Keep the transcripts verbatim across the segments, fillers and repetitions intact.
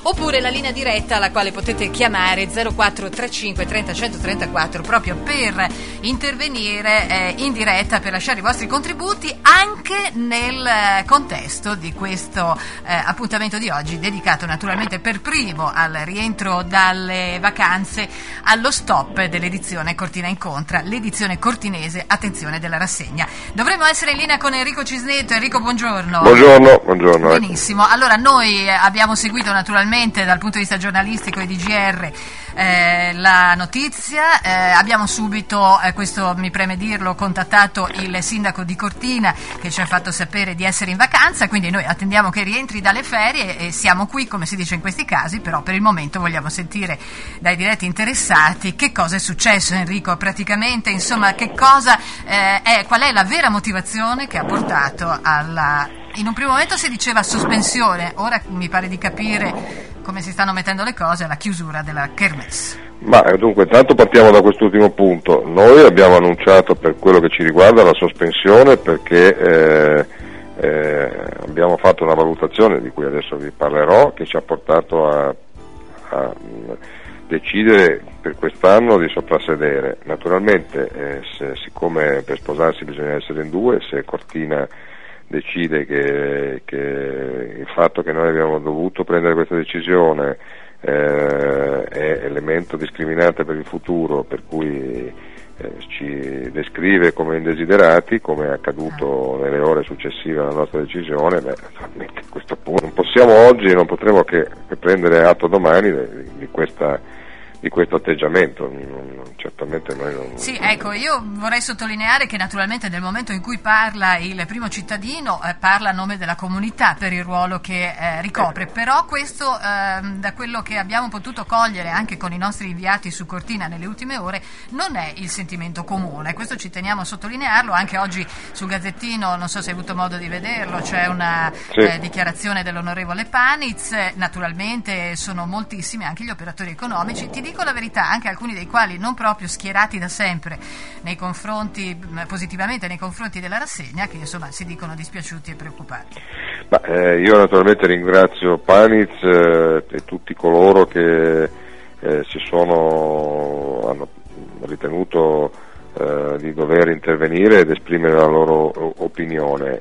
oppure la linea diretta alla quale potete chiamare zero quattro trentacinque trenta centotrentaquattro proprio per intervenire eh, in diretta, per lasciare i vostri contributi anche nel contesto di questo eh, appuntamento di oggi, dedicato naturalmente per primo al rientro dalle vacanze, allo stop dell'edizione Cortina Incontra, l'edizione cortinese, attenzione, della rassegna. Dovremmo essere in linea con Enrico Cisnetto. Enrico, buongiorno. Buongiorno, buongiorno. Benissimo, allora noi abbiamo seguito naturalmente dal punto di vista giornalistico e di G R eh, la notizia, eh, abbiamo subito, eh, questo mi preme dirlo, contattato il sindaco di Cortina che ci ha fatto sapere di essere in vacanza, quindi noi attendiamo che rientri dalle ferie e siamo qui, come si dice in questi casi, però per il momento vogliamo sentire dai diretti interessati che cosa è successo, Enrico, praticamente, insomma, che cosa eh, è, qual è la vera motivazione che ha portato alla... In un primo momento si diceva sospensione, ora mi pare di capire come si stanno mettendo le cose, alla chiusura della Kermesse. Ma dunque, intanto partiamo da quest'ultimo punto. Noi abbiamo annunciato, per quello che ci riguarda, la sospensione perché eh, eh, abbiamo fatto una valutazione di cui adesso vi parlerò, che ci ha portato a, a decidere per quest'anno di soprassedere. Naturalmente, eh, se, siccome per sposarsi bisogna essere in due, se Cortina decide che, che il fatto che noi abbiamo dovuto prendere questa decisione eh, è elemento discriminante per il futuro, per cui eh, ci descrive come indesiderati, come è accaduto nelle ore successive alla nostra decisione, beh, naturalmente a questo punto non possiamo oggi e non potremo che, che prendere atto domani di, di questa di questo atteggiamento. Non, certamente noi non... Sì, ecco, io vorrei sottolineare che naturalmente nel momento in cui parla il primo cittadino eh, parla a nome della comunità per il ruolo che eh, ricopre, però questo eh, da quello che abbiamo potuto cogliere anche con i nostri inviati su Cortina nelle ultime ore non è il sentimento comune, questo ci teniamo a sottolinearlo. Anche oggi sul Gazzettino, non so se hai avuto modo di vederlo, c'è una sì. eh, dichiarazione dell'onorevole Paniz, naturalmente sono moltissimi anche gli operatori economici, ti dico la verità, anche alcuni dei quali non proprio schierati da sempre nei confronti, positivamente nei confronti della rassegna, che insomma si dicono dispiaciuti e preoccupati. Ma, eh, io naturalmente ringrazio Paniz eh, e tutti coloro che eh, si sono hanno ritenuto eh, di dover intervenire ed esprimere la loro opinione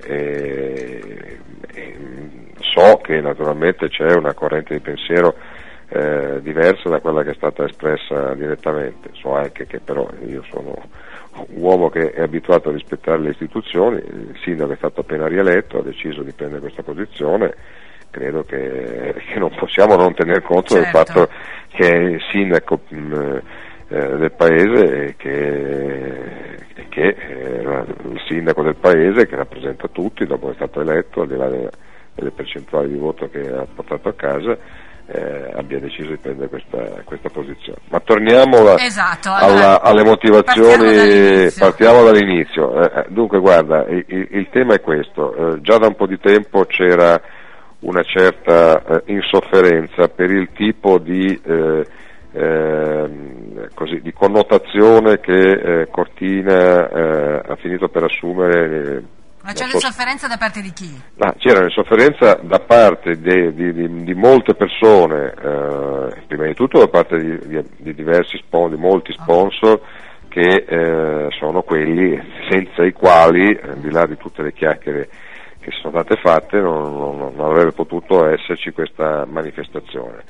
e, e so che naturalmente c'è una corrente di pensiero Eh, diversa da quella che è stata espressa direttamente. So anche che però io sono un uomo che è abituato a rispettare le istituzioni, il sindaco è stato appena rieletto, ha deciso di prendere questa posizione, credo che, che non possiamo non tener conto certo. del fatto che è il sindaco mh, eh, del paese e che, e che è il sindaco del paese che rappresenta tutti dopo che è stato eletto, al di là delle, delle percentuali di voto che ha portato a casa. Eh, abbia deciso di prendere questa, questa posizione. Ma torniamo la, esatto, alla, allora, alle motivazioni, partiamo dall'inizio. Partiamo dall'inizio. Eh, dunque guarda, il, il tema è questo, eh, già da un po' di tempo c'era una certa eh, insofferenza per il tipo di, eh, eh, così, di connotazione che eh, Cortina eh, ha finito per assumere. Eh, Ma c'è so, l'insofferenza da parte di chi? Ah, c'era l'insofferenza da parte di, di, di, di molte persone, eh, prima di tutto da parte di, di, di diversi sponsor, di molti sponsor, che eh, sono quelli senza i quali, al di là di tutte le chiacchiere che sono state fatte, non, non, non avrebbe potuto esserci questa manifestazione.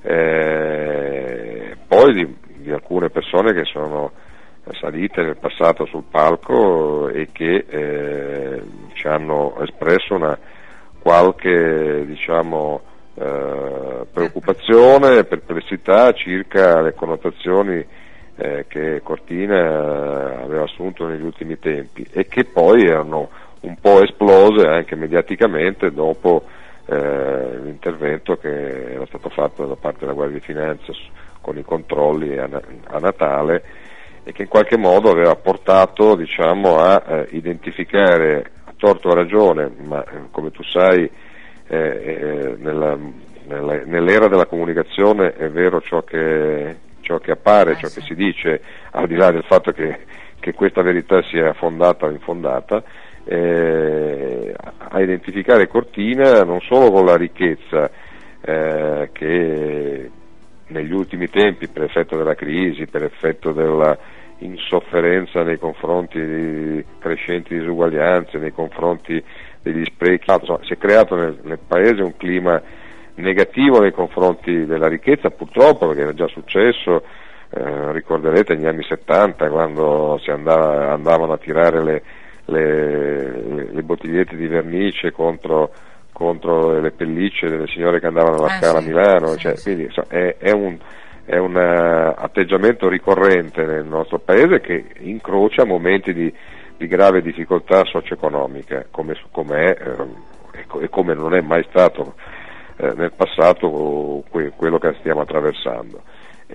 Eh, poi di, di alcune persone che sono salite nel passato sul palco e che eh, ci hanno espresso una qualche diciamo eh, preoccupazione, perplessità circa le connotazioni eh, che Cortina aveva assunto negli ultimi tempi e che poi erano un po' esplose anche mediaticamente dopo eh, l'intervento che era stato fatto da parte della Guardia di Finanza con i controlli a, a Natale, e che in qualche modo aveva portato diciamo, a eh, identificare, a torto o a ragione, ma eh, come tu sai eh, eh, nella, nella, nell'era della comunicazione è vero ciò che, ciò che appare, ciò che si dice, al di là del fatto che, che questa verità sia fondata o infondata, eh, a identificare Cortina non solo con la ricchezza eh, che negli ultimi tempi, per effetto della crisi, per effetto della insofferenza nei confronti di crescenti disuguaglianze, nei confronti degli sprechi, insomma, si è creato nel, nel paese un clima negativo nei confronti della ricchezza, purtroppo, perché era già successo, eh, ricorderete negli anni settanta, quando si andava, andavano a tirare le, le, le, le bottigliette di vernice contro, contro le pellicce delle signore che andavano alla eh, Scala sì, a Milano, sì, cioè, sì. quindi insomma, è, è un è un uh, atteggiamento ricorrente nel nostro paese, che incrocia momenti di, di grave difficoltà socio-economica, come è eh, e come non è mai stato eh, nel passato que- quello che stiamo attraversando.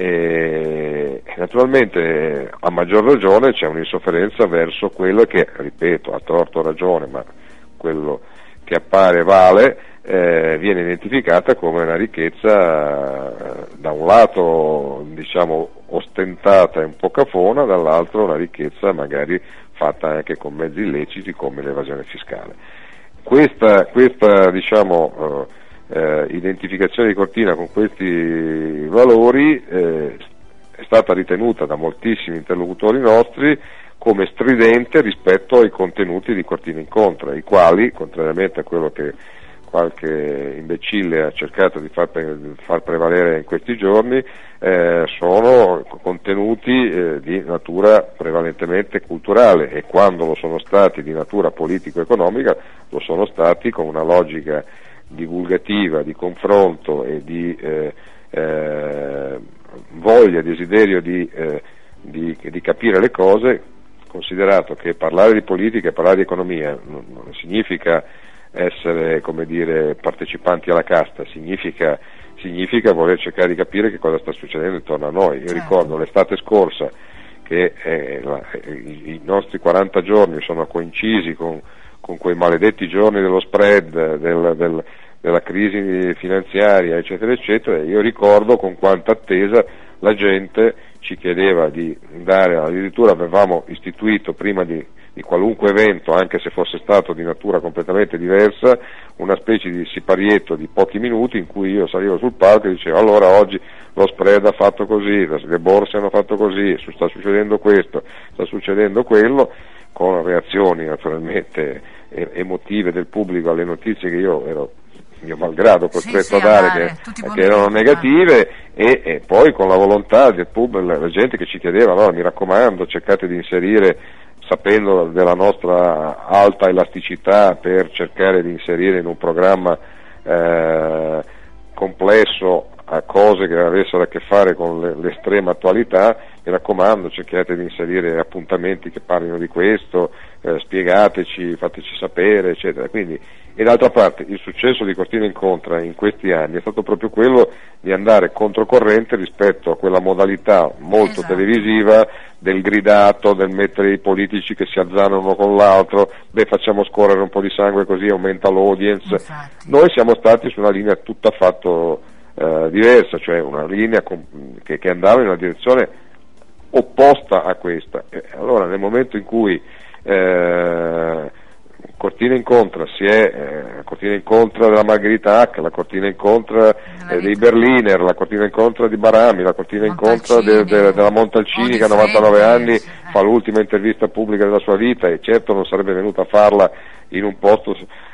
E, e naturalmente a maggior ragione c'è un'insofferenza verso quello che, ripeto, a torto o ragione, ma quello che appare vale, Eh, viene identificata come una ricchezza eh, da un lato diciamo ostentata e un po' cafona, dall'altro una ricchezza magari fatta anche con mezzi illeciti come l'evasione fiscale. Questa, questa diciamo, eh, eh, identificazione di Cortina con questi valori eh, è stata ritenuta da moltissimi interlocutori nostri come stridente rispetto ai contenuti di Cortina Incontra, i quali, contrariamente a quello che qualche imbecille ha cercato di far, pre- far prevalere in questi giorni, eh, sono contenuti eh, di natura prevalentemente culturale, e quando lo sono stati di natura politico-economica lo sono stati con una logica divulgativa, di confronto e di eh, eh, voglia, desiderio di, eh, di, di capire le cose, considerato che parlare di politica e parlare di economia non, non significa essere, come dire, partecipanti alla casta, significa, significa voler cercare di capire che cosa sta succedendo intorno a noi. Io certo. ricordo l'estate scorsa che eh, la, i, i nostri quaranta giorni sono coincisi con, con quei maledetti giorni dello spread, del, del, della crisi finanziaria, eccetera, eccetera, e io ricordo con quanta attesa la gente ci chiedeva di dare, addirittura avevamo istituito prima di di qualunque evento, anche se fosse stato di natura completamente diversa, una specie di siparietto di pochi minuti in cui io salivo sul palco e dicevo: allora oggi lo spread ha fatto così, le borse hanno fatto così, sta succedendo questo, sta succedendo quello, con reazioni naturalmente emotive del pubblico alle notizie che io ero, mio malgrado, costretto sì, sì, a dare, a che, che erano negative, e, e poi con la volontà del pubblico, la gente che ci chiedeva: allora mi raccomando, cercate di inserire, sapendo della nostra alta elasticità per cercare di inserire in un programma eh, complesso a cose che avessero a che fare con le, l'estrema attualità, mi raccomando, cercate di inserire appuntamenti che parlino di questo, eh, spiegateci, fateci sapere, eccetera. Quindi, e d'altra parte il successo di Cortina Incontra in questi anni è stato proprio quello di andare controcorrente rispetto a quella modalità molto esatto. televisiva del gridato, del mettere i politici che si azzanano uno con l'altro, beh, facciamo scorrere un po' di sangue così aumenta l'audience. Infatti. Noi siamo stati su una linea tutta affatto eh, diversa, cioè una linea com- che, che andava in una direzione opposta a questa. E allora nel momento in cui eh, Cortina Incontra si è eh, Cortina Incontra della Margherita Hack, la Cortina Incontra eh, dei Berliner, la Cortina Incontra di Barami, la Cortina Incontra de, de, della Montalcini che a novantanove anni eh. fa l'ultima intervista pubblica della sua vita, e certo non sarebbe venuta a farla in un posto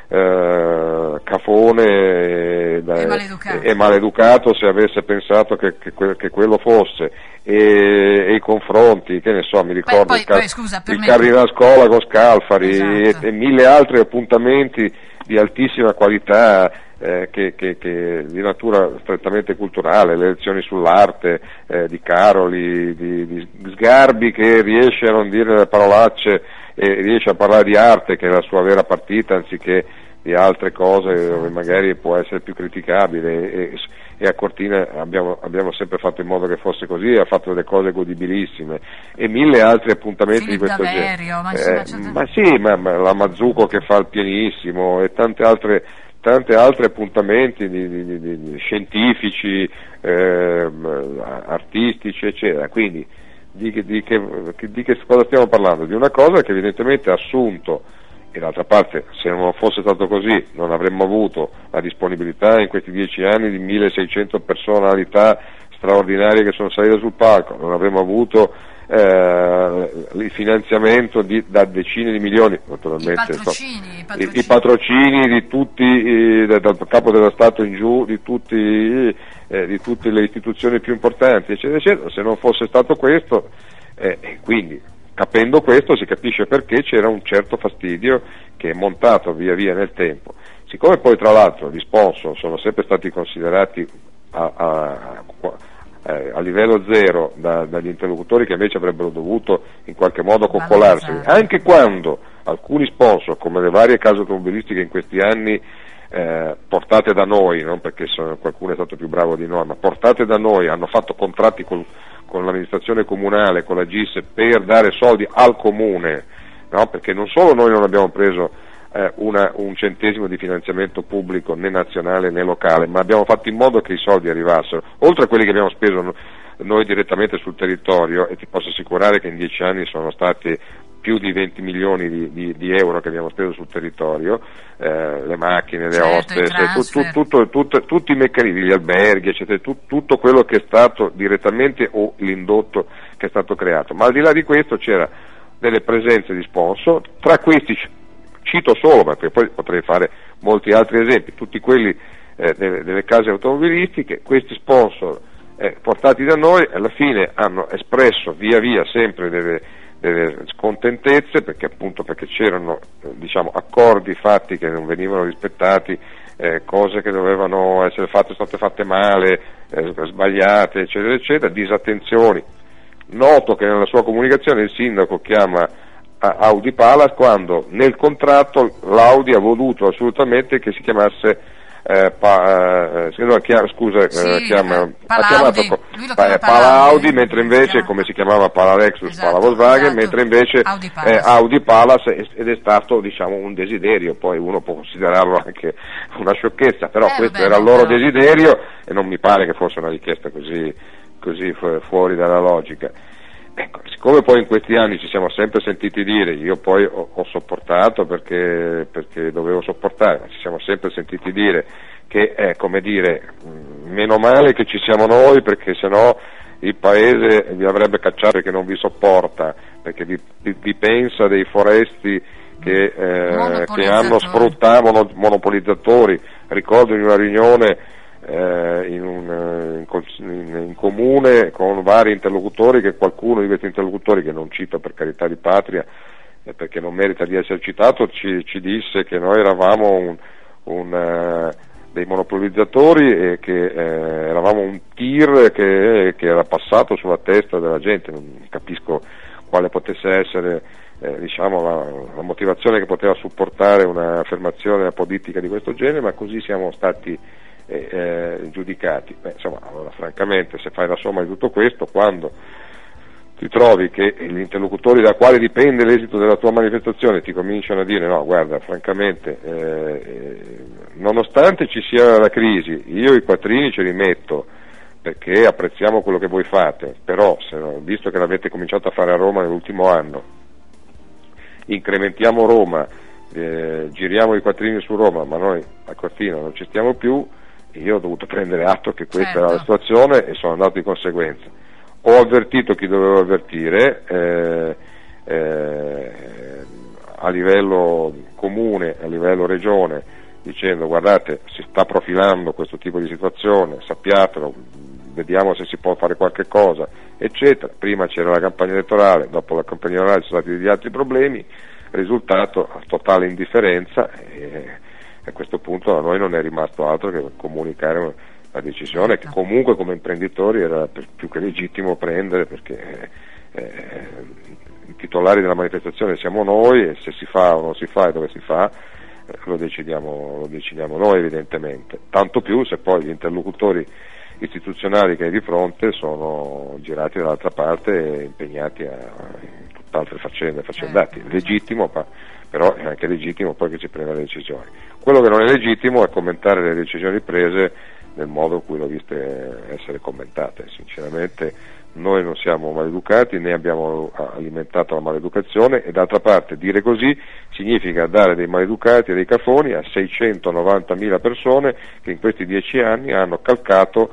eh, cafone e, e, maleducato. e, e maleducato se avesse pensato che, che, che quello fosse. E, e i confronti, che ne so, mi ricordo Beh, poi, il, car- poi, scusa, il me... Carrino a scuola con Scalfari, esatto. e, e mille altri appuntamenti di altissima qualità eh, che, che, che di natura strettamente culturale, le lezioni sull'arte eh, di Caroli, di, di Sgarbi, che riesce a non dire le parolacce e riesce a parlare di arte, che è la sua vera partita, anziché di altre cose esatto. dove magari può essere più criticabile, e, e a Cortina abbiamo, abbiamo sempre fatto in modo che fosse così, ha fatto delle cose godibilissime, e mille altri appuntamenti Filip di questo Daverio, genere. ma, Eh, ma sì, ma, ma la Mazzucco che fa il pianissimo, e tante altre tanti altri appuntamenti di, di, di, di scientifici, eh, artistici, eccetera. Quindi di, di, che, di che cosa stiamo parlando? Di una cosa che evidentemente ha assunto e d'altra parte se non fosse stato così non avremmo avuto la disponibilità in questi dieci anni di milleseicento personalità straordinarie che sono salite sul palco, non avremmo avuto eh, il finanziamento di, da decine di milioni, naturalmente, I patrocini, so, i patrocini. I, i patrocini di tutti, eh, dal capo dello Stato in giù, di, tutti, eh, di tutte le istituzioni più importanti, eccetera, eccetera. Se non fosse stato questo, eh, e quindi capendo questo si capisce perché c'era un certo fastidio che è montato via via nel tempo. Siccome poi tra l'altro gli sponsor sono sempre stati considerati a, a, a, a livello zero da, dagli interlocutori che invece avrebbero dovuto in qualche modo coccolarsi, anche quando alcuni sponsor, come le varie case automobilistiche in questi anni eh, portate da noi, non perché sono, qualcuno è stato più bravo di noi, ma portate da noi, hanno fatto contratti col con l'amministrazione comunale, con la G I S per dare soldi al comune, no? Perché non solo noi non abbiamo preso eh, una, un centesimo di finanziamento pubblico né nazionale né locale, ma abbiamo fatto in modo che i soldi arrivassero, oltre a quelli che abbiamo speso no, noi direttamente sul territorio, e ti posso assicurare che in dieci anni sono stati più di venti milioni di, di, di euro che abbiamo speso sul territorio, eh, le macchine, le certo, hostess, tu, tu, tutto, tutto, tutti i meccanismi, gli alberghi, eccetera, tu, tutto quello che è stato direttamente o l'indotto che è stato creato. Ma al di là di questo c'era delle presenze di sponsor, tra questi cito solo, perché poi potrei fare molti altri esempi, tutti quelli eh, delle, delle case automobilistiche, questi sponsor eh, portati da noi alla fine hanno espresso via via sempre delle delle scontentezze, perché appunto perché c'erano eh, diciamo accordi fatti che non venivano rispettati, eh, cose che dovevano essere fatte state fatte male, eh, sbagliate, eccetera eccetera, disattenzioni. Noto che nella sua comunicazione il sindaco chiama Audi Palace quando nel contratto l'Audi ha voluto assolutamente che si chiamasse Eh, pa, eh, no, chiama, scusa, sì, eh, chiama, eh, ha chiamato pa, Pala Audi, mentre invece come si chiamava Pala Lexus, esatto, Pala Volkswagen, esatto, mentre invece Audi Palace, eh, Audi Palace ed è stato diciamo un desiderio, poi uno può considerarlo anche una sciocchezza, però eh, questo vabbè, era il loro però desiderio e non mi pare che fosse una richiesta così, così fu- fuori dalla logica. Ecco, siccome poi in questi anni ci siamo sempre sentiti dire, io poi ho, ho sopportato perché, perché dovevo sopportare, ma ci siamo sempre sentiti dire che è come dire, meno male che ci siamo noi perché sennò il paese vi avrebbe cacciato perché non vi sopporta, perché vi, vi, vi pensa dei foresti che, eh, che hanno sfruttato, monopolizzatori. Ricordo in una riunione Eh, in, un, in, in comune con vari interlocutori, che qualcuno di questi interlocutori, che non cito per carità di patria eh, perché non merita di essere citato, ci, ci disse che noi eravamo un, un, uh, dei monopolizzatori e che eh, eravamo un tir che, che era passato sulla testa della gente. Non capisco quale potesse essere eh, diciamo la, la motivazione che poteva supportare un'affermazione politica di questo genere, ma così siamo stati Eh, eh, giudicati. Beh, insomma, allora, francamente, se fai la somma di tutto questo, quando ti trovi che gli interlocutori da quali dipende l'esito della tua manifestazione ti cominciano a dire no, guarda, francamente, eh, eh, nonostante ci sia la crisi, io i quattrini ce li metto perché apprezziamo quello che voi fate, però se, visto che l'avete cominciato a fare a Roma nell'ultimo anno, incrementiamo Roma, eh, giriamo i quattrini su Roma, ma noi a Cortina non ci stiamo più. Io ho dovuto prendere atto che questa certo. era la situazione e sono andato di conseguenza. Ho avvertito chi dovevo avvertire eh, eh, a livello comune, a livello regione, dicendo guardate, si sta profilando questo tipo di situazione, sappiatelo, vediamo se si può fare qualche cosa, eccetera. Prima c'era la campagna elettorale, dopo la campagna elettorale ci sono stati degli altri problemi, risultato totale indifferenza e a questo punto a noi non è rimasto altro che comunicare la decisione che comunque come imprenditori era più che legittimo prendere, perché eh, i titolari della manifestazione siamo noi e se si fa o non si fa e dove si fa eh, lo decidiamo, lo decidiamo noi evidentemente, tanto più se poi gli interlocutori istituzionali che hai di fronte sono girati dall'altra parte e impegnati a in tutt'altre faccende, faccendati, legittimo, ma però è anche legittimo poi che si prenda le decisioni. Quello che non è legittimo è commentare le decisioni prese nel modo in cui l'ho viste essere commentate. Sinceramente noi non siamo maleducati, né abbiamo alimentato la maleducazione, e d'altra parte dire così significa dare dei maleducati e dei cafoni a seicentonovantamila persone che in questi dieci anni hanno calcato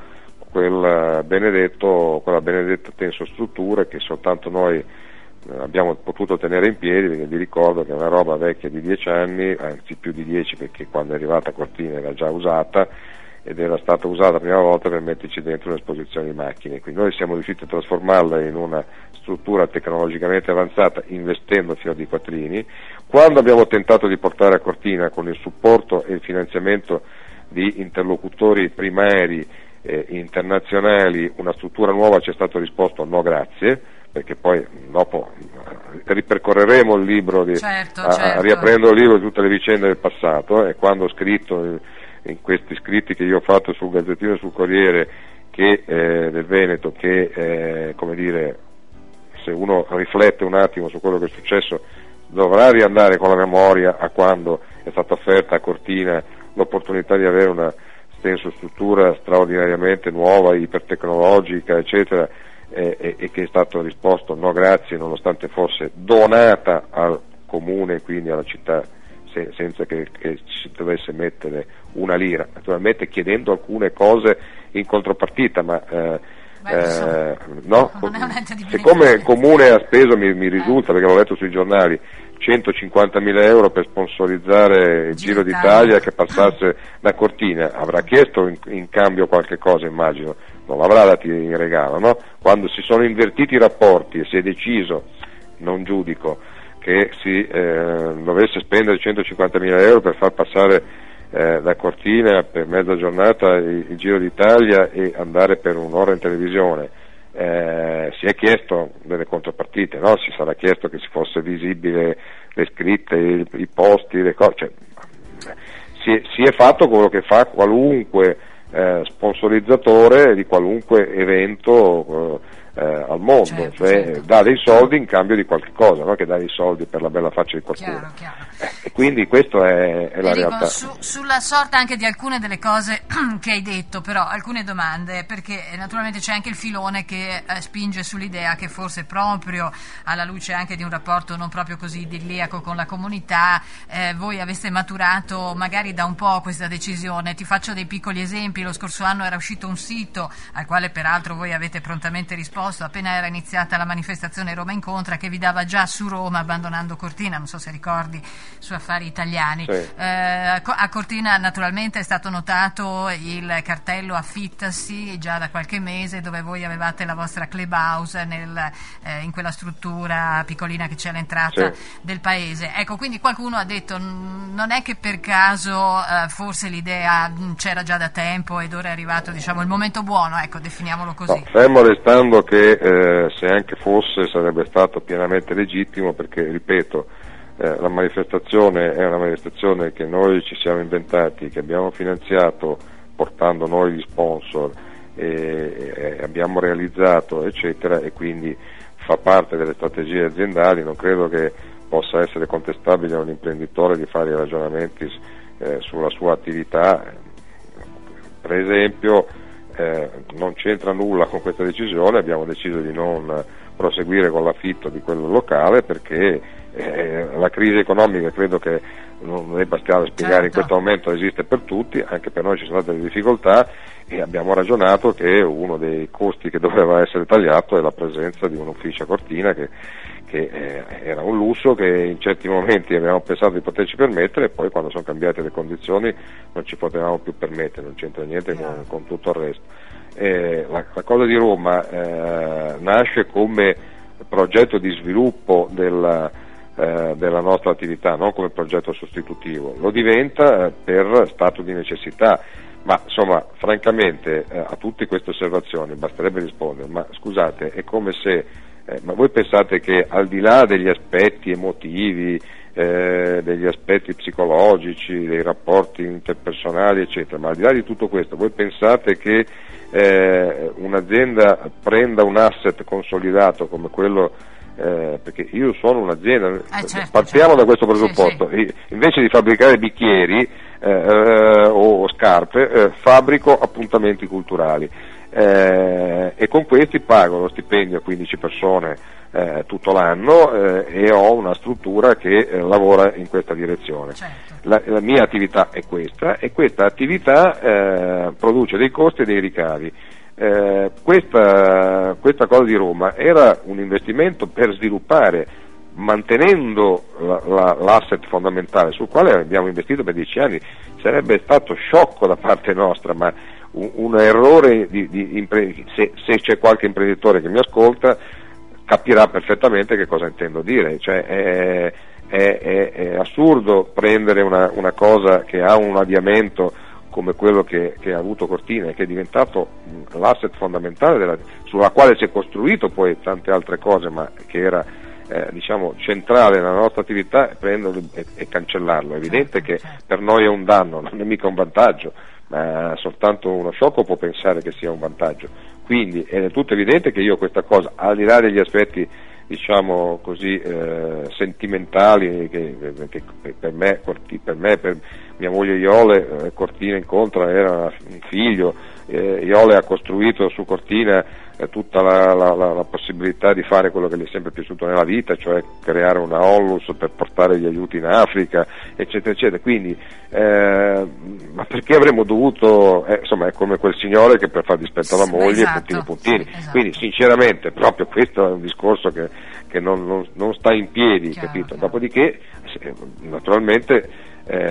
quel benedetto, quella benedetta tensostruttura che soltanto noi abbiamo potuto tenere in piedi, perché vi ricordo che è una roba vecchia di dieci anni, anzi più di dieci, perché quando è arrivata Cortina era già usata, ed era stata usata la prima volta per metterci dentro un'esposizione di macchine, quindi noi siamo riusciti a trasformarla in una struttura tecnologicamente avanzata investendo fino a di quattrini. Quando abbiamo tentato di portare a Cortina con il supporto e il finanziamento di interlocutori primari eh, internazionali una struttura nuova, ci è stato risposto no grazie, perché poi dopo ripercorreremo il libro di, certo, a, certo. riaprendo il libro di tutte le vicende del passato, e quando ho scritto in questi scritti che io ho fatto sul Gazzettino e sul Corriere che, eh, del Veneto, che eh, come dire, se uno riflette un attimo su quello che è successo dovrà riandare con la memoria a quando è stata offerta a Cortina l'opportunità di avere una tensostruttura straordinariamente nuova, ipertecnologica, eccetera, eh, e, e che è stato risposto no grazie, nonostante fosse donata al comune, quindi alla città, se, senza che, che ci dovesse mettere una lira, naturalmente chiedendo alcune cose in contropartita, ma eh, Beh, eh, no, di siccome il comune ha speso, mi, mi risulta, perché l'ho letto sui giornali, centocinquantamila euro per sponsorizzare il Giro d'Italia che passasse da Cortina, avrà chiesto in, in cambio qualche cosa, immagino, non l'avrà dati in regalo, no? Quando si sono invertiti i rapporti e si è deciso, non giudico, che si eh, dovesse spendere centocinquantamila euro per far passare eh, da Cortina per mezza giornata il, il Giro d'Italia e andare per un'ora in televisione, eh, si è chiesto delle contropartite, no? Si sarà chiesto che si fosse visibile le scritte, i, i posti, le cose, cioè, si, è, si è fatto quello che fa qualunque eh, sponsorizzatore di qualunque evento eh, Eh, al mondo, certo, cioè certo. dà dei soldi in cambio di qualche cosa, non che dà dei soldi per la bella faccia di qualcuno. Chiaro, chiaro. Eh, e quindi questo è, è la Enrico, realtà. Su, sulla sorta anche di alcune delle cose che hai detto, però alcune domande, perché naturalmente c'è anche il filone che eh, spinge sull'idea che forse proprio alla luce anche di un rapporto non proprio così idilliaco con la comunità, eh, voi aveste maturato magari da un po' questa decisione. Ti faccio dei piccoli esempi. Lo scorso anno era uscito un sito al quale peraltro voi avete prontamente risposto appena era iniziata la manifestazione Roma Incontra, che vi dava già su Roma abbandonando Cortina, non so se ricordi, su Affari Italiani. Sì. Eh, a Cortina naturalmente è stato notato il cartello Affittasi già da qualche mese, dove voi avevate la vostra clubhouse nel, eh, in quella struttura piccolina che c'è all'entrata sì. del paese. Ecco, quindi qualcuno ha detto non è che per caso eh, forse l'idea mh, c'era già da tempo ed ora è arrivato, diciamo, il momento buono, ecco, definiamolo così. No, fermo restando che eh, se anche fosse sarebbe stato pienamente legittimo, perché ripeto, eh, la manifestazione è una manifestazione che noi ci siamo inventati, che abbiamo finanziato portando noi gli sponsor e, e abbiamo realizzato, eccetera, e quindi fa parte delle strategie aziendali. Non credo che possa essere contestabile a un imprenditore di fare i ragionamenti eh, sulla sua attività. Per esempio, Eh, non c'entra nulla con questa decisione, abbiamo deciso di non proseguire con l'affitto di quel locale perché eh, la crisi economica, credo che non debba stare a spiegare, certo, in questo momento esiste per tutti, anche per noi ci sono state delle difficoltà e abbiamo ragionato che uno dei costi che doveva essere tagliato è la presenza di un ufficio a Cortina che, che eh, era un lusso che in certi momenti abbiamo pensato di poterci permettere, e poi quando sono cambiate le condizioni non ci potevamo più permettere, non c'entra niente con, con tutto il resto. Eh, la, la cosa di Roma eh, nasce come progetto di sviluppo della, eh, della nostra attività, non come progetto sostitutivo, lo diventa eh, per stato di necessità, ma insomma francamente eh, a tutte queste osservazioni basterebbe rispondere, ma scusate, è come se eh, ma voi pensate che al di là degli aspetti emotivi, eh, degli aspetti psicologici, dei rapporti interpersonali eccetera, ma al di là di tutto questo voi pensate che eh, un'azienda prenda un asset consolidato come quello eh, perché io sono un'azienda, eh, certo, partiamo certo. da questo presupposto, sì, sì. Invece di fabbricare bicchieri eh, o, o scarpe, eh, fabbrico appuntamenti culturali. Eh, e con questi pago lo stipendio a quindici persone eh, tutto l'anno eh, e ho una struttura che eh, lavora in questa direzione. Certo. La, la mia attività è questa e questa attività eh, produce dei costi e dei ricavi. Eh, questa, questa cosa di Roma era un investimento per sviluppare, mantenendo la, la, l'asset fondamentale sul quale abbiamo investito per dieci anni. Sarebbe stato sciocco da parte nostra, ma un, un errore di, di impre- se, se c'è qualche imprenditore che mi ascolta capirà perfettamente che cosa intendo dire, cioè è, è, è, è assurdo prendere una, una cosa che ha un avviamento come quello che, che ha avuto Cortina e che è diventato l'asset fondamentale della, sulla quale si è costruito poi tante altre cose, ma che era eh, diciamo centrale nella nostra attività, e prenderlo e, e cancellarlo. È evidente che per noi è un danno, non è mica un vantaggio, ma soltanto uno sciocco può pensare che sia un vantaggio. Quindi è del tutto evidente che io questa cosa, al di là degli aspetti diciamo così eh, sentimentali che, che, che per me, per me, per mia moglie Iole, eh, Cortina incontra era un figlio, eh, Iole ha costruito su Cortina eh, tutta la, la, la, la possibilità di fare quello che gli è sempre piaciuto nella vita, cioè creare una onlus per portare gli aiuti in Africa, eccetera, eccetera. Quindi, eh, ma perché avremmo dovuto, eh, insomma, è come quel signore che per far dispetto alla moglie, esatto, puntini puntini. sì, esatto. Quindi, sinceramente, proprio questo è un discorso che, che non, non, non sta in piedi, chiaro, capito? chiaro. Dopodiché, naturalmente,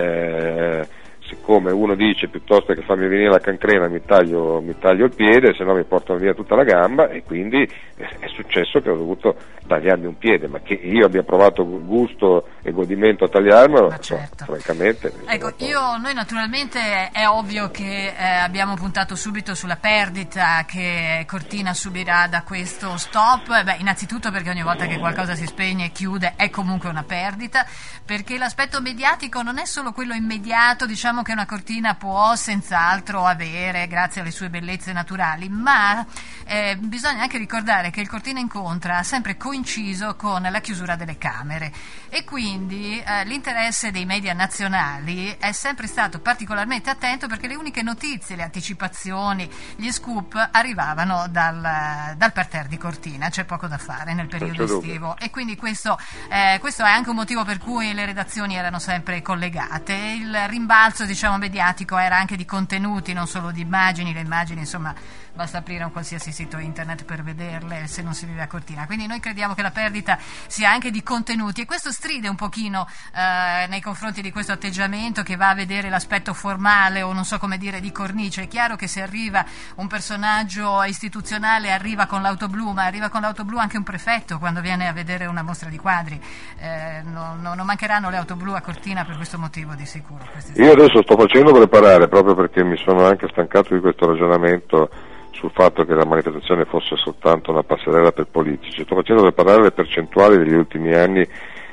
eh, siccome uno dice piuttosto che farmi venire la cancrena mi taglio, mi taglio il piede, se no mi portano via tutta la gamba, e quindi è successo che ho dovuto tagliarmi un piede, ma che io abbia provato gusto e godimento a tagliarmelo, certo. so, francamente. Ecco, io, noi naturalmente è ovvio che eh, abbiamo puntato subito sulla perdita che Cortina subirà da questo stop. Beh, innanzitutto perché ogni volta che qualcosa si spegne e chiude è comunque una perdita, perché l'aspetto mediatico non è solo quello immediato, diciamo, che una Cortina può senz'altro avere grazie alle sue bellezze naturali, ma eh, bisogna anche ricordare che il Cortina Incontra ha sempre coinciso con la chiusura delle Camere, e quindi eh, l'interesse dei media nazionali è sempre stato particolarmente attento, perché le uniche notizie, le anticipazioni, gli scoop arrivavano dal, dal parterre di Cortina. C'è poco da fare nel periodo estivo, e quindi questo, eh, questo è anche un motivo per cui le redazioni erano sempre collegate. Il rimbalzo, diciamo, mediatico era anche di contenuti, non solo di immagini. Le immagini, insomma, basta aprire un qualsiasi sito internet per vederle se non si vive a Cortina. Quindi noi crediamo che la perdita sia anche di contenuti, e questo stride un pochino eh, nei confronti di questo atteggiamento che va a vedere l'aspetto formale, o non so come dire, di cornice. È chiaro che se arriva un personaggio istituzionale arriva con l'auto blu, ma arriva con l'auto blu anche un prefetto quando viene a vedere una mostra di quadri. Eh, no, no, non mancheranno le auto blu a Cortina per questo motivo, di sicuro. Io adesso sto facendo preparare, proprio perché mi sono anche stancato di questo ragionamento sul fatto che la manifestazione fosse soltanto una passerella per politici, sto facendo preparare le percentuali degli ultimi anni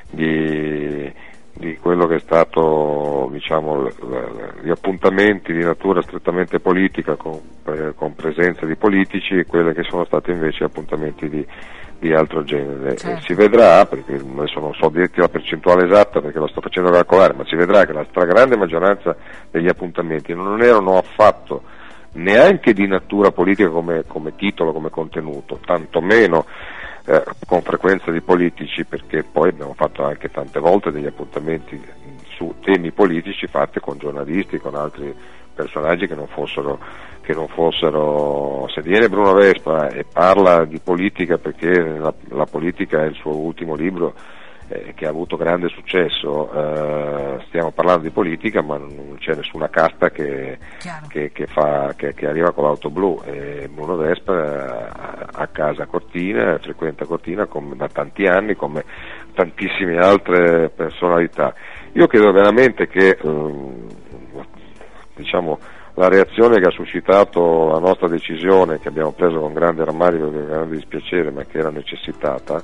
di, di quello che è stato, diciamo, gli appuntamenti di natura strettamente politica con, con presenza di politici, e quelle che sono state invece appuntamenti di, di altro genere. Certo. E si vedrà, perché adesso non so dirti la percentuale esatta perché lo sto facendo calcolare, ma si vedrà che la stragrande maggioranza degli appuntamenti non erano affatto neanche di natura politica come, come titolo, come contenuto, tantomeno eh, con frequenza di politici, perché poi abbiamo fatto anche tante volte degli appuntamenti su temi politici fatti con giornalisti, con altri personaggi che non fossero, che non fossero se viene Bruno Vespa e parla di politica perché la, la politica è il suo ultimo libro, Eh, che ha avuto grande successo, eh, stiamo parlando di politica, ma non c'è nessuna casta che, che, che, fa, che, che arriva con l'auto blu. E Bruno Vespa eh, a casa a Cortina, frequenta Cortina come, da tanti anni, come tantissime altre personalità. Io credo veramente che eh, diciamo, la reazione che ha suscitato la nostra decisione, che abbiamo preso con grande rammarico e con grande dispiacere, ma che era necessitata,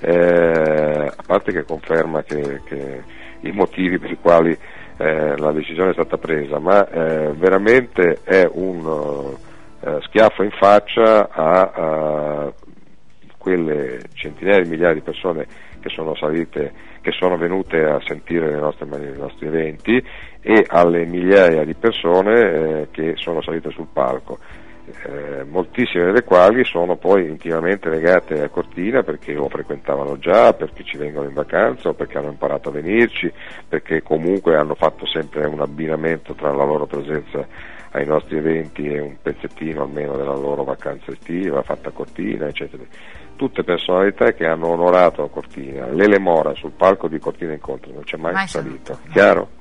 Eh, a parte che conferma che, che i motivi per i quali eh, la decisione è stata presa, ma eh, veramente è un uh, schiaffo in faccia a, a quelle centinaia di migliaia di persone che sono salite, che sono venute a sentire le nostre, i nostri eventi, e alle migliaia di persone eh, che sono salite sul palco. Eh, moltissime delle quali sono poi intimamente legate a Cortina perché lo frequentavano già, perché ci vengono in vacanza o perché hanno imparato a venirci, perché comunque hanno fatto sempre un abbinamento tra la loro presenza ai nostri eventi e un pezzettino almeno della loro vacanza estiva fatta a Cortina, eccetera. Tutte personalità che hanno onorato Cortina. Lele Mora sul palco di Cortina Incontri non c'è mai, mai salito, salito. Chiaro?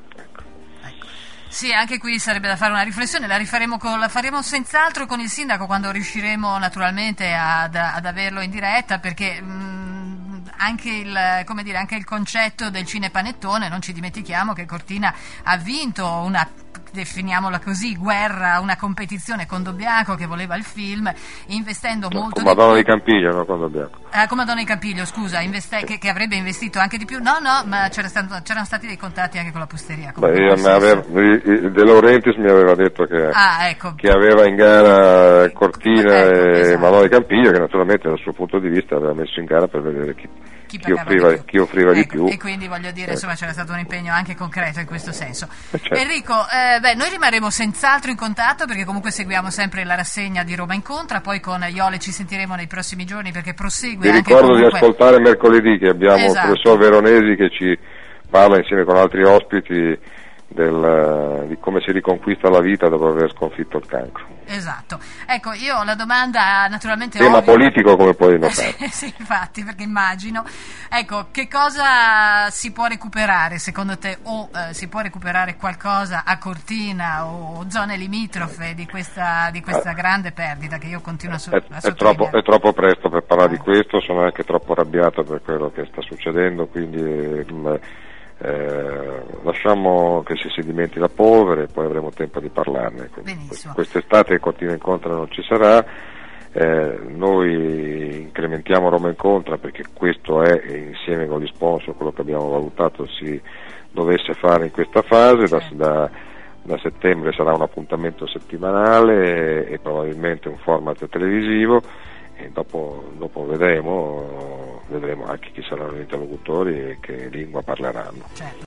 Sì, anche qui sarebbe da fare una riflessione, la rifaremo con, la faremo senz'altro con il sindaco quando riusciremo naturalmente ad, ad averlo in diretta, perché mh, anche, il, come dire, anche il concetto del cinepanettone, non ci dimentichiamo che Cortina ha vinto una, definiamola così, guerra, una competizione con Dobbiaco che voleva il film, investendo no, molto con di Madonna più. di Campiglio, no, con Dobbiaco. Eh, con Madonna di Campiglio, scusa, investe, che, che avrebbe investito anche di più. No, no, ma c'era stato, c'erano stati dei contatti anche con la Pusteria. Beh, io, aveva, De Laurentiis mi aveva detto che, ah, ecco. che aveva in gara Cortina ecco, e esatto. Madonna di Campiglio, che naturalmente dal suo punto di vista aveva messo in gara per vedere chi, chi, chi offriva, di, chi offriva ecco, di più. E quindi voglio dire, ecco. insomma, c'era stato un impegno anche concreto in questo senso. Eh, certo. Enrico, eh, beh, noi rimarremo senz'altro in contatto perché comunque seguiamo sempre la rassegna di Roma Incontra, poi con Iole ci sentiremo nei prossimi giorni perché prosegue. Vi anche ricordo comunque... di ascoltare mercoledì che abbiamo esatto. il professor Veronesi che ci parla insieme con altri ospiti del, di come si riconquista la vita dopo aver sconfitto il cancro. Esatto, ecco, io la domanda naturalmente tema ovvio, politico come puoi notare. sì, sì, infatti, perché immagino, ecco, che cosa si può recuperare secondo te, o eh, si può recuperare qualcosa a Cortina o zone limitrofe di questa, di questa grande perdita che io continuo a, so- è, a è, troppo, è troppo presto per parlare eh. di questo, sono anche troppo arrabbiato per quello che sta succedendo, quindi mh, Eh, lasciamo che si sedimenti la polvere e poi avremo tempo di parlarne. Benissimo. Quest'estate Cortina Incontra non ci sarà, eh, noi incrementiamo Roma Incontra perché questo è, insieme con gli sponsor, quello che abbiamo valutato si dovesse fare in questa fase. Certo. da, da, da settembre sarà un appuntamento settimanale e, e probabilmente un format televisivo. E dopo, dopo vedremo, vedremo anche chi saranno gli interlocutori e che lingua parleranno. Certo.